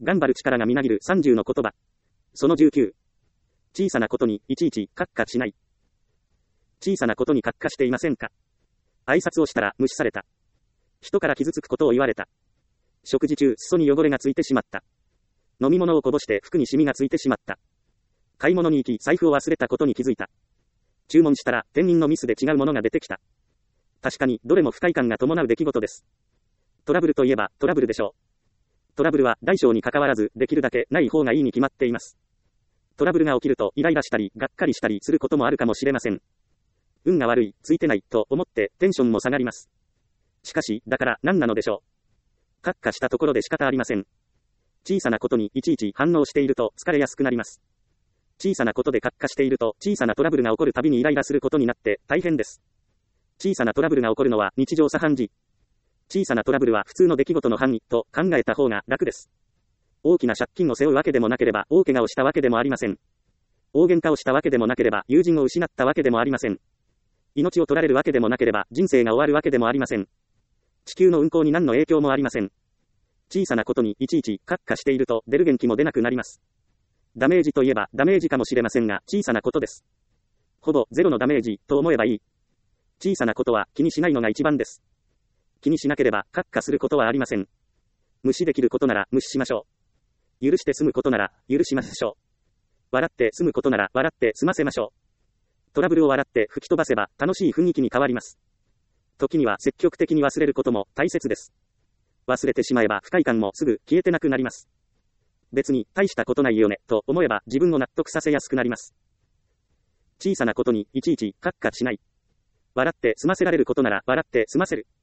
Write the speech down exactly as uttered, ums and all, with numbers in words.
頑張る力がみなぎるさんじゅうの言葉。そのじゅうきゅう。小さなことにいちいちカッカしない。小さなことにカッカしていませんか？挨拶をしたら無視された。人から傷つくことを言われた。食事中、裾に汚れがついてしまった。飲み物をこぼして服にシミがついてしまった。買い物に行き、財布を忘れたことに気づいた。注文したら、店員のミスで違うものが出てきた。確かに、どれも不快感が伴う出来事です。トラブルといえば、トラブルでしょう。トラブルは、大小に関わらず、できるだけ、ない方がいいに決まっています。トラブルが起きると、イライラしたり、がっかりしたりすることもあるかもしれません。運が悪い、ついてない、と思って、テンションも下がります。しかし、だから、何なのでしょう。カッカしたところで仕方ありません。小さなことにいちいち反応していると疲れやすくなります。小さなことでカッカしていると小さなトラブルが起こるたびにイライラすることになって大変です。小さなトラブルが起こるのは日常茶飯事。小さなトラブルは普通の出来事の範囲と考えた方が楽です。大きな借金を背負うわけでもなければ大怪我をしたわけでもありません。大喧嘩をしたわけでもなければ友人を失ったわけでもありません。命を取られるわけでもなければ人生が終わるわけでもありません。地球の運行に何の影響もありません。小さなことにいちいちカッカしていると出る元気も出なくなります。ダメージといえばダメージかもしれませんが小さなことです。ほぼゼロのダメージと思えばいい。小さなことは気にしないのが一番です。気にしなければカッカすることはありません。無視できることなら無視しましょう。許して済むことなら許しましょう。笑って済むことなら笑って済ませましょう。トラブルを笑って吹き飛ばせば楽しい雰囲気に変わります。時には積極的に忘れることも大切です。忘れてしまえば不快感もすぐ消えてなくなります。別に大したことないよねと思えば自分を納得させやすくなります。小さなことにいちいちカッカしない。笑って済ませられることなら笑って済ませる。